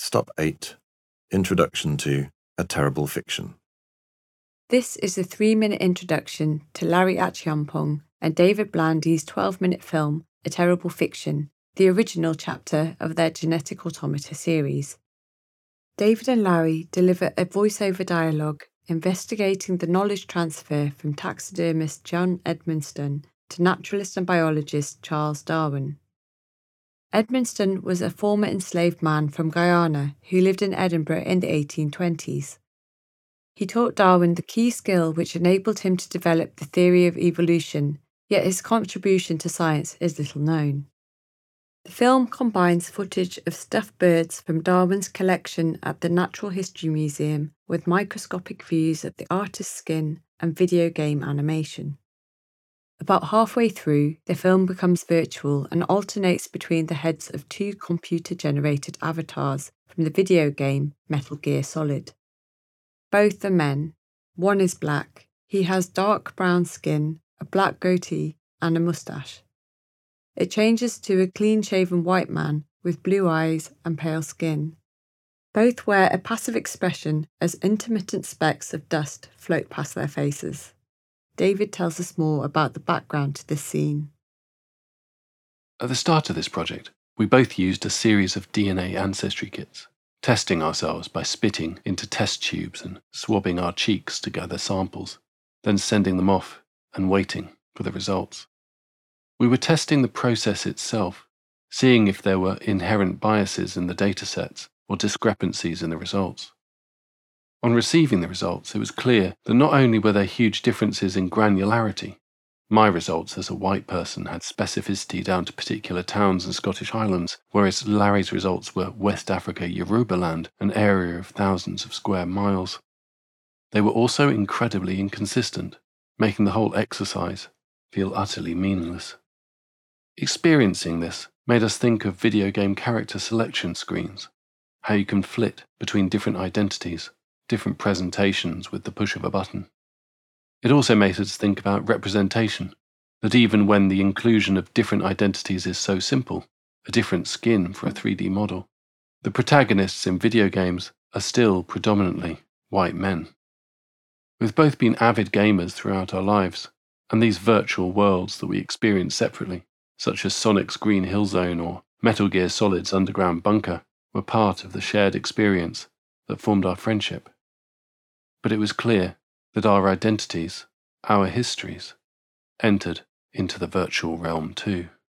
Stop 8. Introduction to A Terrible Fiction. This is a 3-minute introduction to Larry Achiampong and David Blandy's 12-minute film, A Terrible Fiction, the original chapter of their Genetic Automata series. David and Larry deliver a voiceover dialogue investigating the knowledge transfer from taxidermist John Edmonston to naturalist and biologist Charles Darwin. Edmonston was a former enslaved man from Guyana who lived in Edinburgh in the 1820s. He taught Darwin the key skill which enabled him to develop the theory of evolution, yet his contribution to science is little known. The film combines footage of stuffed birds from Darwin's collection at the Natural History Museum with microscopic views of the artist's skin and video game animation. About halfway through, the film becomes virtual and alternates between the heads of two computer-generated avatars from the video game Metal Gear Solid. Both are men. One is black. He has dark brown skin, a black goatee, and a moustache. It changes to a clean-shaven white man with blue eyes and pale skin. Both wear a passive expression as intermittent specks of dust float past their faces. David tells us more about the background to this scene. At the start of this project, we both used a series of DNA ancestry kits, testing ourselves by spitting into test tubes and swabbing our cheeks to gather samples, then sending them off and waiting for the results. We were testing the process itself, seeing if there were inherent biases in the datasets or discrepancies in the results. On receiving the results, it was clear that not only were there huge differences in granularity, my results as a white person had specificity down to particular towns and Scottish Highlands, whereas Larry's results were West Africa Yorubaland, an area of thousands of square miles. They were also incredibly inconsistent, making the whole exercise feel utterly meaningless. Experiencing this made us think of video game character selection screens, how you can flit between different identities, different presentations with the push of a button. It also made us think about representation, that even when the inclusion of different identities is so simple, a different skin for a 3D model, the protagonists in video games are still predominantly white men. We've both been avid gamers throughout our lives, and these virtual worlds that we experience separately, such as Sonic's Green Hill Zone or Metal Gear Solid's Underground Bunker, were part of the shared experience that formed our friendship. But it was clear that our identities, our histories, entered into the virtual realm too.